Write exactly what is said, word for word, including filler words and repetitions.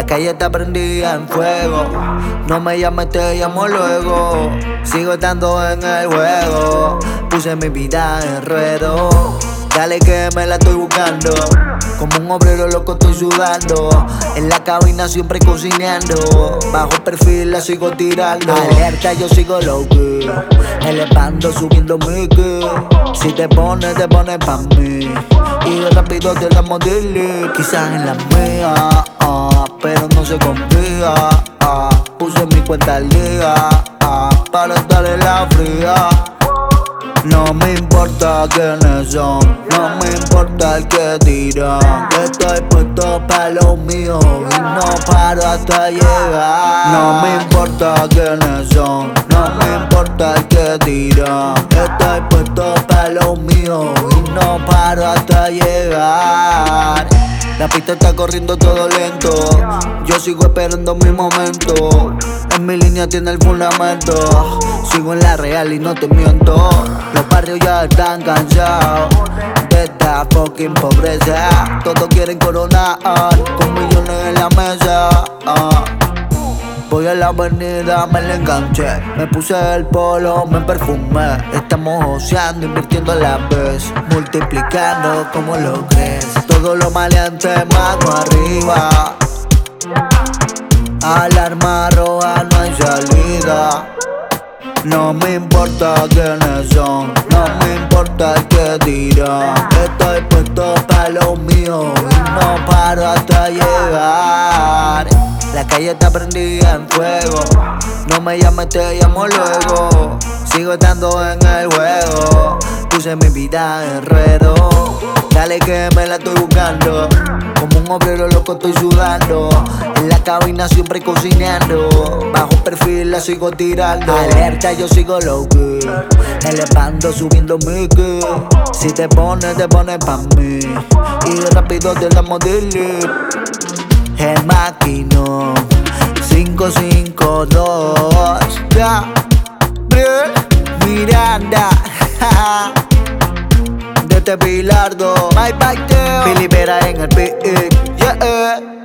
La calle está prendida en fuego. No me llames, te llamo luego. Sigo estando en el juego. Puse mi vida en ruedo. Dale que me la estoy buscando. Como un obrero loco estoy sudando. En la cabina siempre cocinando. Bajo perfil la sigo tirando. Alerta, yo sigo loco. Elevando, subiendo mi que. Si te pones, te pones pa' mí. Y rápido te damos delete. Quizás en la mía, ah, pero no se confía. Ah, puse mi cuenta al día, ah, para darle la fría. No me importa quiénes son, no me importa el que dirán. Estoy puesto pa' lo mío y no paro hasta llegar. No me importa quiénes son, no me importa el que dirán. Estoy puesto pa' lo mío y no paro hasta llegar. La pista está corriendo todo lento. Yo sigo esperando mi momento. En mi línea tiene el fundamento. Sigo en la real y no te miento. Los barrios ya están cansados de esta fucking pobreza. Todos quieren coronar con millones en la mesa. Voy a la avenida, me la enganché. Me puse el polo, me perfumé. Estamos oceando, invirtiendo a la vez. Multiplicando como lo crees. Todos los maleantes, mano arriba. Alarma roja, no hay salida. No me importa quiénes son, no me importa el que dirán. Estoy puesto pa' lo mío y no paro hasta llegar. La calle está prendida en fuego. No me llames, te llamo luego. Sigo estando en el juego. Puse mi vida en ruedo. Dale que me la estoy buscando. Como un obrero loco estoy sudando. En la cabina siempre cocinando. Bajo perfil la sigo tirando. Alerta, yo sigo loco. Elevando, subiendo mi que. Si te pones, te pones pa' mí. Y rápido te damos delete. El maquinón cinco cinco dos. Gabriel Miranda. De este Bilardo. Bye bye, Teo. Billy Vera en el beat. Yeah.